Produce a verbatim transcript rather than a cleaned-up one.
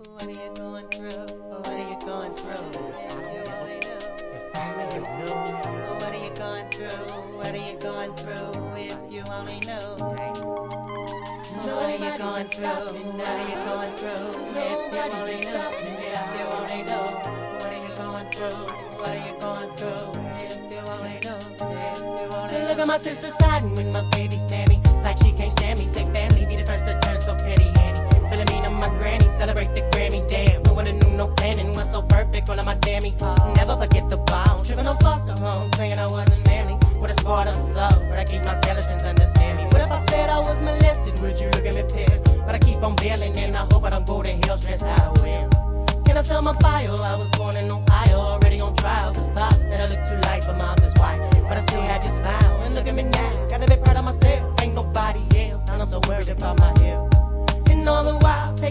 What are you going through? What are you going through? If you only knew. If only you knew. What are you going through? What are you going through? If you only knew. What are you going through? What are you going through? If you only knew. If you only knew. What are you going through? What are you going through? If you only knew. If you only knew. Look at my sister siding with my baby's mammy. Like she can't stand me. Say family be the first to turn so petty. Annie. Feeling mean on my granny. Celebrate the Grammy. Damn. No one knew no planning. Was so perfect. All of my dammy. Never forget the bound. Tripping on foster homes. Saying I wasn't manly. With a squad of soul. But I keep my skeletons understand me. What if I said I was molested? Would you look at me pale? But I keep on bailing. And I hope I don't go to hell stressed out of will. Can I tell my bio? I was born in Ohio. Already on trial. Cause Pop said I look too light. But mom's is white. But I still had your smile. And look at me now. Gotta be proud of myself. Ain't nobody else. And I'm so worried about my health. And all the while, take